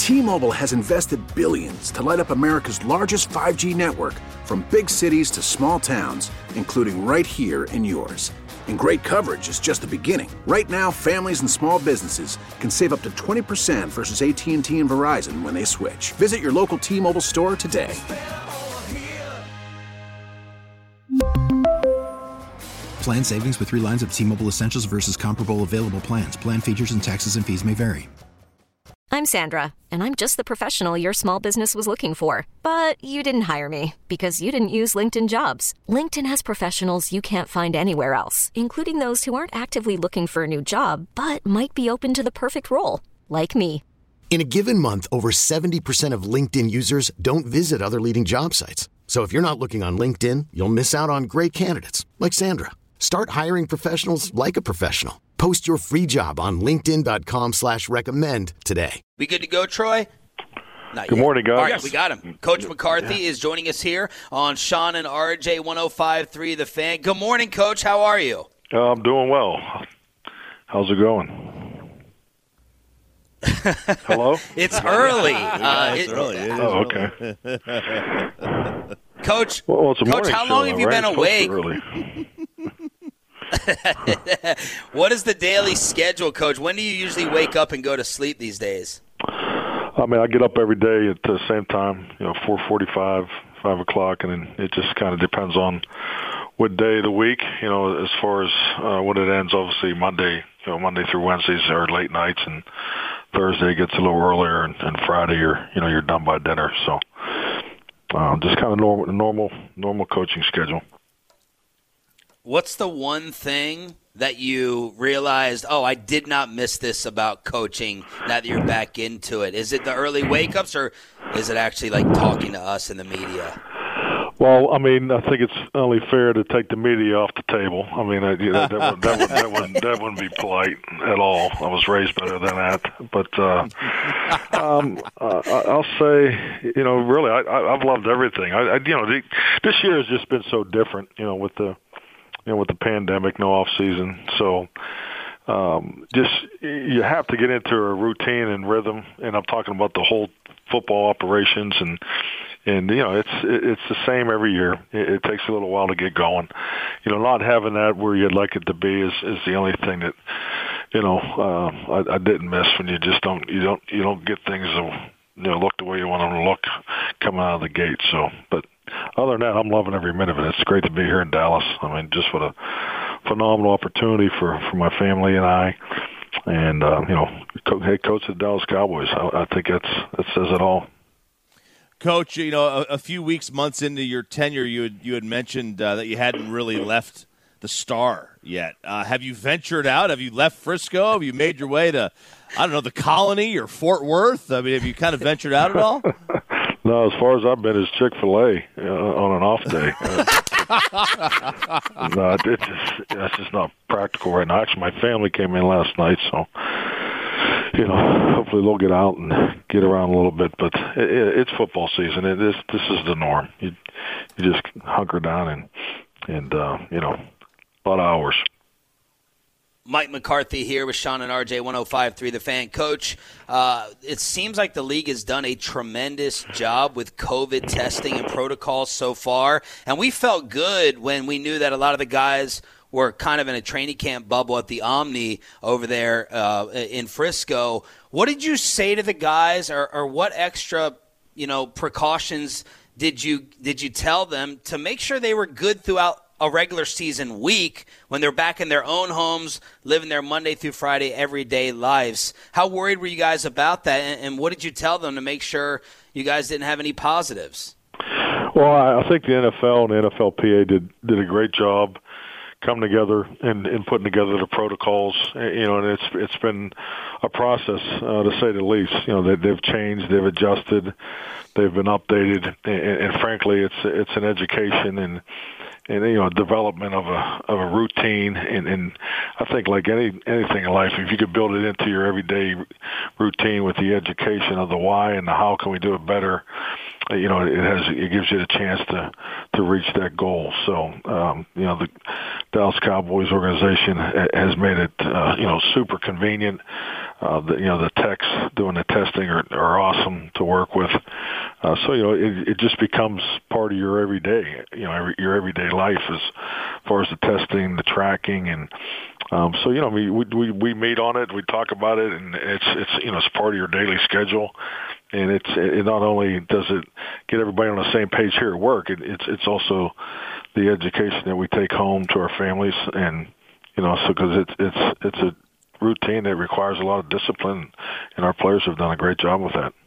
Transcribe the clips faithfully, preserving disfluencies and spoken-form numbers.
T-Mobile has invested billions to light up America's largest five G network, from big cities to small towns, including right here in yours. And great coverage is just the beginning. Right now, families and small businesses can save up to twenty percent versus A T and T and Verizon when they switch. Visit your local T-Mobile store today. Plan savings with three lines of T-Mobile Essentials versus comparable available plans. Plan features and taxes and fees may vary. I'm Sandra, and I'm just the professional your small business was looking for. But you didn't hire me because you didn't use LinkedIn Jobs. LinkedIn has professionals you can't find anywhere else, including those who aren't actively looking for a new job, but might be open to the perfect role, like me. In a given month, over seventy percent of LinkedIn users don't visit other leading job sites. So if you're not looking on LinkedIn, you'll miss out on great candidates, like Sandra. Start hiring professionals like a professional. Post your free job on linkedin.com slash recommend today. We good to go, Troy? Not Good yet. morning, guys. All right, we got him. Coach McCarthy yeah. is joining us here on Sean and R J one oh five point three The Fan. Good morning, Coach. How are you? Uh, I'm doing well. How's it going? Hello? It's early. yeah, uh, it's it, early. It oh, okay. Coach, well, it's a Coach, how long show, have you right? been awake? What is the daily schedule, Coach? When do you usually wake up and go to sleep these days? I mean, I get up every day at the same time, you know, four forty-five, five o'clock, and then it just kind of depends on what day of the week, you know, as far as uh, when it ends. Obviously, Monday, you know, Monday through Wednesdays are late nights, and Thursday gets a little earlier, and, and Friday you're, you know, you're done by dinner. So uh, just kind of normal, normal, normal coaching schedule. What's the one thing that you realized, oh, I did not miss this about coaching now that you're back into it? Is it the early wake-ups, or is it actually like talking to us in the media? Well, I mean, I think it's only fair to take the media off the table. I mean, that, you know, that, would, that, would, that, wouldn't, that wouldn't be polite at all. I was raised better than that. But uh, um, uh, I'll say, you know, really, I, I've loved everything. I, I, you know, the, this year has just been so different, you know, with the You know, with the pandemic, no off season, so um, just you have to get into a routine and rhythm. And I'm talking about the whole football operations, and and you know, it's it's the same every year. It, it takes a little while to get going. You know, not having that where you'd like it to be is, is the only thing that you know uh, I, I didn't miss. When you just don't you don't you don't get things to, you know, look the way you want them to look coming out of the gate. So, but. Other than that, I'm loving every minute of it. It's great to be here in Dallas. I mean, just what a phenomenal opportunity for, for my family and I. And, uh, you know, co- head coach of the Dallas Cowboys. I, I think that's, that says it all. Coach, you know, a, a few weeks, months into your tenure, you had, you had mentioned uh, that you hadn't really left the Star yet. Uh, have you ventured out? Have you left Frisco? Have you made your way to, I don't know, the Colony or Fort Worth? I mean, have you kind of ventured out at all? No, as far as I've been, is Chick-fil-A uh, on an off day. Uh, no, it's just, that's just not practical right now. Actually, my family came in last night, so you know, hopefully they'll get out and get around a little bit. But it, it, it's football season. It is. This is the norm. You you just hunker down and and uh, you know, a lot of hours. Mike McCarthy here with Sean and R J one oh five point three The Fan. Coach, uh, it seems like the league has done a tremendous job with COVID testing and protocols so far. And we felt good when we knew that a lot of the guys were kind of in a training camp bubble at the Omni over there uh, in Frisco. What did you say to the guys, or, or what extra, you know, precautions did you did you tell them to make sure they were good throughout a regular season week when they're back in their own homes, living their Monday through Friday everyday lives? How worried were you guys about that, and, and what did you tell them to make sure you guys didn't have any positives? Well, I think the N F L and the N F L P A did did a great job coming together and, and putting together the protocols. You know, and it's it's been a process uh, to say the least. You know, they, they've changed, they've adjusted, they've been updated, and, and frankly, it's it's an education and. And you know, development of a of a routine, and, and I think like any anything in life, if you could build it into your everyday routine with the education of the why and the how can we do it better, you know, it has it gives you the chance to to reach that goal. So, um, you know, the Dallas Cowboys organization has made it, uh, you know, super convenient. Uh, the, you know, the techs doing the testing are, are awesome to work with. Uh, so, you know, it, it just becomes part of your everyday, you know, every, your everyday life as far as the testing, the tracking, and um, so, you know, we, we we meet on it, we talk about it, and it's it's you know, it's part of your daily schedule. And it's it not only does it get everybody on the same page here at work, it, it's it's also the education that we take home to our families, and you know, so because it's it's it's a routine that requires a lot of discipline, and our players have done a great job with that.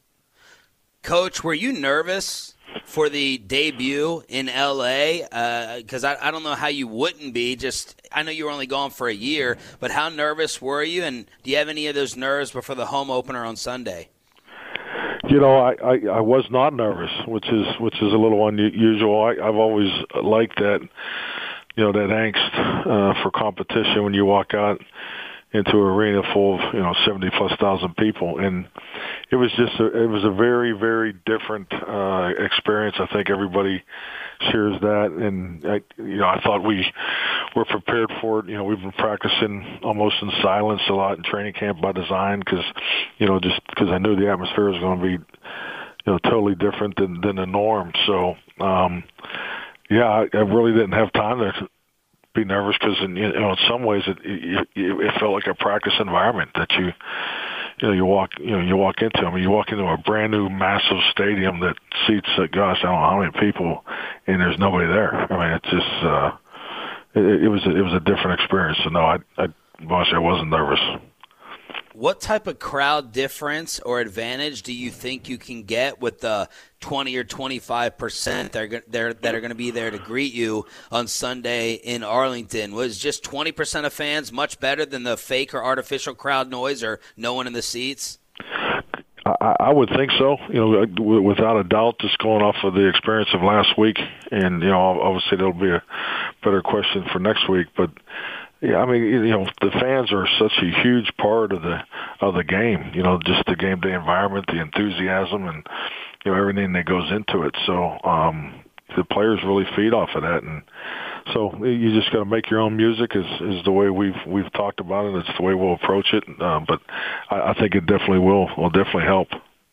Coach, were you nervous for the debut in L A? Because uh, I, I don't know how you wouldn't be. Just I know you were only gone for a year, but how nervous were you? And do you have any of those nerves before the home opener on Sunday? You know, I, I, I was not nervous, which is which is a little unusual. I, I've always liked that, you know, that angst uh, for competition when you walk out into an arena full of, you know, seventy plus thousand people, and it was just a, it was a very very different uh, experience. I think everybody shares that, and I, you know, I thought we were prepared for it. You know, we've been practicing almost in silence a lot in training camp by design, because, you know, just because I knew the atmosphere was going to be, you know, totally different than than the norm. So, um, yeah, I, I really didn't have time to be nervous, because in, you know, in some ways it, it it felt like a practice environment that you. You know, you walk. You know, you walk into. I mean, you walk into a brand new, massive stadium that seats, uh, gosh, I don't know how many people, and there's nobody there. I mean, it's just, uh, it, it was, a, it was a different experience. So no, I, I, gosh, I wasn't nervous. What type of crowd difference or advantage do you think you can get with the twenty or twenty-five percent that are, that are going to be there to greet you on Sunday in Arlington? Was just twenty percent of fans much better than the fake or artificial crowd noise or no one in the seats? I, I would think so, you know, without a doubt, just going off of the experience of last week. And, you know, obviously there'll be a better question for next week, but yeah, I mean, you know, the fans are such a huge part of the of the game. You know, just the game day environment, the enthusiasm, and you know, everything that goes into it. So um, the players really feed off of that, and so you just got to make your own music. Is is the way we've we've talked about it. It's the way we'll approach it. Uh, but I, I think it definitely will will definitely help.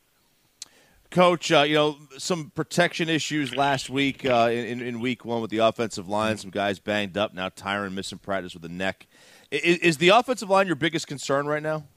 Coach, uh, you know, some protection issues last week uh, in, in week one with the offensive line. Some guys banged up. Now Tyron missing practice with a neck. Is, is the offensive line your biggest concern right now?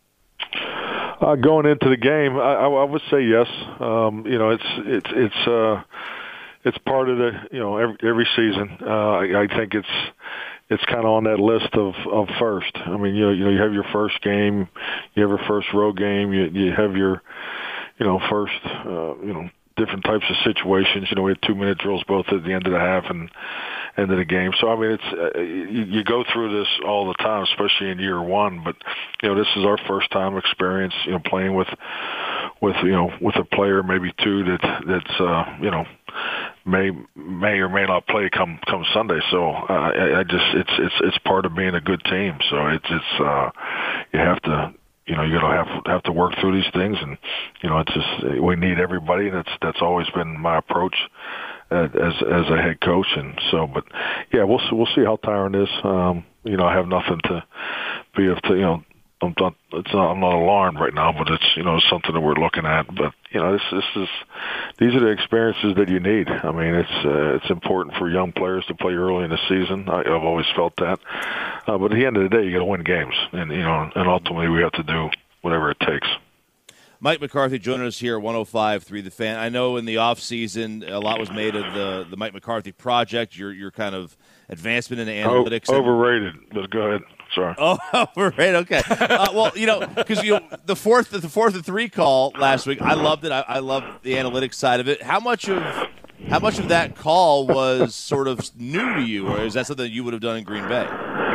Uh, going into the game, I, I would say yes. Um, you know, it's it's it's uh, it's part of the you know every, every season. Uh, I, I think it's it's kind of on that list of, of first. I mean, you know, you know, you have your first game, you have your first road game, you you have your you know, first, uh, you know, different types of situations. You know, we had two-minute drills both at the end of the half and end of the game. So, I mean, it's uh, you, you go through this all the time, especially in year one. But, you know, this is our first-time experience, you know, playing with, with you know, with a player, maybe two, that that's, uh, you know, may may or may not play come come Sunday. So, uh, I, I just it's it's it's part of being a good team. So it's it's uh, you have to. You know, you gotta have have to work through these things, and you know, it's just we need everybody. That's that's always been my approach as as a head coach, and so. But yeah, we'll we'll see how Tyron is. Um, you know, I have nothing to be of to you know. I'm not. It's not. I'm not alarmed right now, but it's you know something that we're looking at. But you know, this this is these are the experiences that you need. I mean, it's uh, it's important for young players to play early in the season. I, I've always felt that. Uh, but at the end of the day, you got to win games, and you know, and ultimately we have to do whatever it takes. Mike McCarthy joining us here at one oh five point three The Fan. I know in the offseason a lot was made of the, the Mike McCarthy project, your your kind of advancement in analytics. Oh, overrated, but go ahead. Sorry. Oh, overrated. Okay. Uh, well, you know, because you know, the fourth the fourth and three call last week, I loved it. I, I loved the analytics side of it. How much of how much of that call was sort of new to you, or is that something you would have done in Green Bay?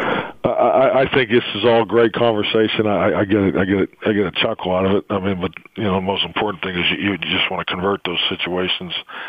I, I think this is all great conversation. I, I get it. I get it. I get a chuckle out of it. I mean, but you know, the most important thing is you, you just want to convert those situations.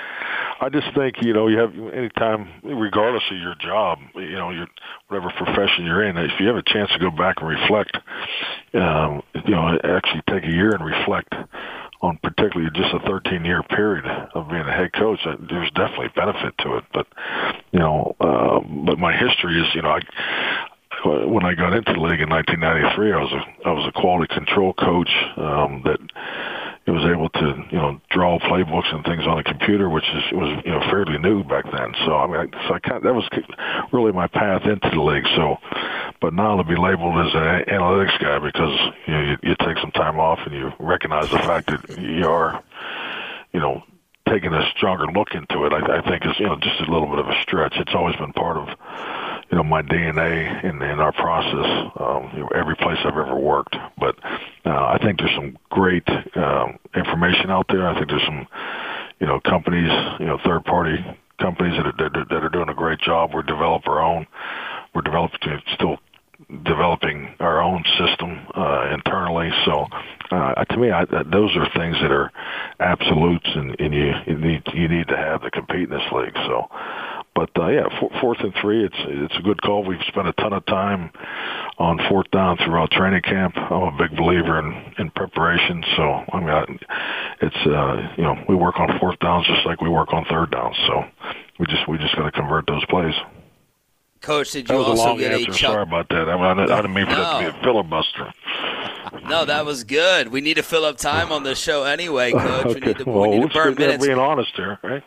I just think you know you have anytime, regardless of your job, you know, your whatever profession you're in, if you have a chance to go back and reflect, um, you know, actually take a year and reflect on particularly just a thirteen-year period of being a head coach, there's definitely benefit to it. But, you know, uh, but my history is, you know, I, when I got into the league in nineteen ninety-three, I was a I was a quality control coach um, that was able to, you know, draw playbooks and things on a computer, which is was you know fairly new back then. So I mean, I, so I kind of, that was really my path into the league. So, but now to be labeled as an analytics guy because you know you, you take some time off and you recognize the fact that you are, you know, taking a stronger look into it, I, I think is you know just a little bit of a stretch. It's always been part of you know my D N A in, in our process. Um, you know, every place I've ever worked, but uh, I think there's some great um, information out there. I think there's some you know companies, you know third party companies that are that are doing a great job. We're developing our own. We're developing still developing our own system uh, internally. So uh, to me, I, those are things that are absolutes, and, and you, you need you need to have to compete in this league. So, but uh, yeah, for, fourth and three, it's it's a good call. We've spent a ton of time on fourth down throughout training camp. I'm a big believer in, in preparation. So I mean, I, it's uh, you know we work on fourth downs just like we work on third downs. So we just we just got to convert those plays. Coach, did you that was also a long get answer. a chuck- Sorry about that. I, mean, I, I didn't mean for no. that to be a filibuster. No, that was good. We need to fill up time on the show anyway, Coach. Okay. We need to, well, we need to burn minutes. Being honest here, right?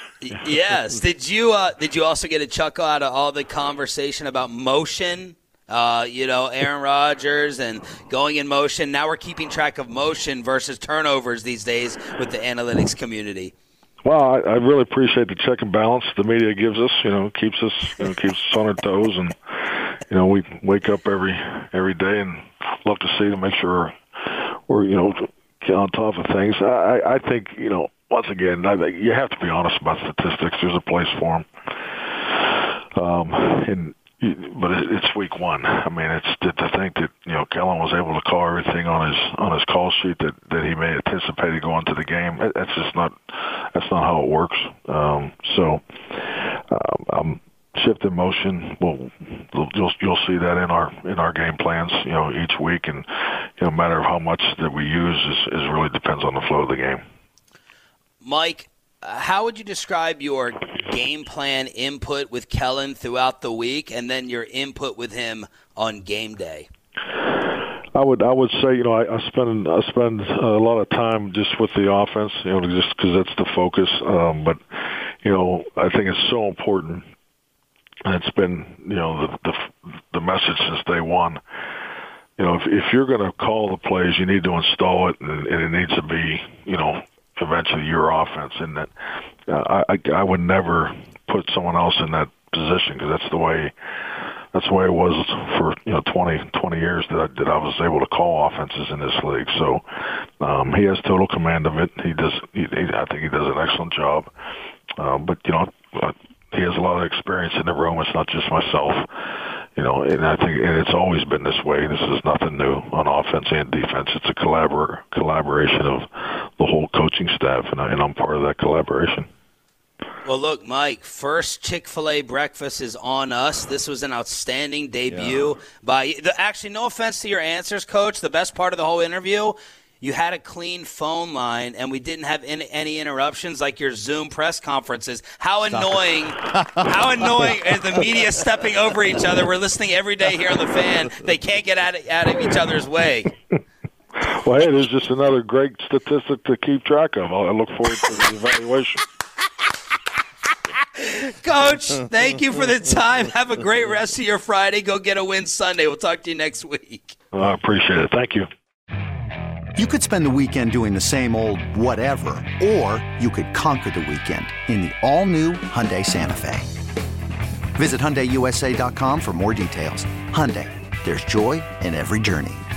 Yes. Did you uh, did you also get a chuckle out of all the conversation about motion? Uh, you know, Aaron Rodgers and going in motion. Now we're keeping track of motion versus turnovers these days with the analytics community. Well, I, I really appreciate the check and balance the media gives us. You know, keeps us you know, keeps us on our toes, and you know, we wake up every every day and love to see to make sure we're you know on top of things. I, I think you know once again, I think you have to be honest about statistics. There's a place for them, um, and but it, it's week one. I mean, it's to, to think that you know Kellen was able to call everything on his on his call sheet that, that he may anticipate going to the game. That's just not that's not how it works. Um, so um, I'm shifting motion. Well, you'll you'll see that in our in our game plans. You know, each week, and you know, matter of how much that we use is, is really depends on the flow of the game. Mike, how would you describe your game plan input with Kellen throughout the week, and then your input with him on game day? I would I would say you know I, I spend I spend a lot of time just with the offense, you know, just because that's the focus. Um, but you know, I think it's so important, and it's been you know the the, the message since day one. You know, if if you're going to call the plays, you need to install it, and, and it needs to be you know. eventually your offense, and that uh, I, I would never put someone else in that position because that's the way that's the way it was for you know twenty, twenty years that I, that I was able to call offenses in this league. So um, he has total command of it. He does. He, he, I think he does an excellent job. Uh, but you know, uh, he has a lot of experience in the room. It's not just myself. You know, and I think, and it's always been this way. This is nothing new on offense and defense. It's a collabor- collaboration of the whole coaching staff, and, I, and I'm part of that collaboration. Well, look, Mike, first Chick-fil-A breakfast is on us. This was an outstanding debut. Yeah. by the, Actually, no offense to your answers, Coach. The best part of the whole interview, you had a clean phone line, and we didn't have any, any interruptions like your Zoom press conferences. How Stop annoying! How annoying is the media stepping over each other? We're listening every day here on The Fan. They can't get out of, out of each other's way. Well, hey, there's just another great statistic to keep track of. I look forward to the evaluation. Coach, thank you for the time. Have a great rest of your Friday. Go get a win Sunday. We'll talk to you next week. Well, I appreciate it. Thank you. You could spend the weekend doing the same old whatever, or you could conquer the weekend in the all-new Hyundai Santa Fe. Visit Hyundai U S A dot com for more details. Hyundai, there's joy in every journey.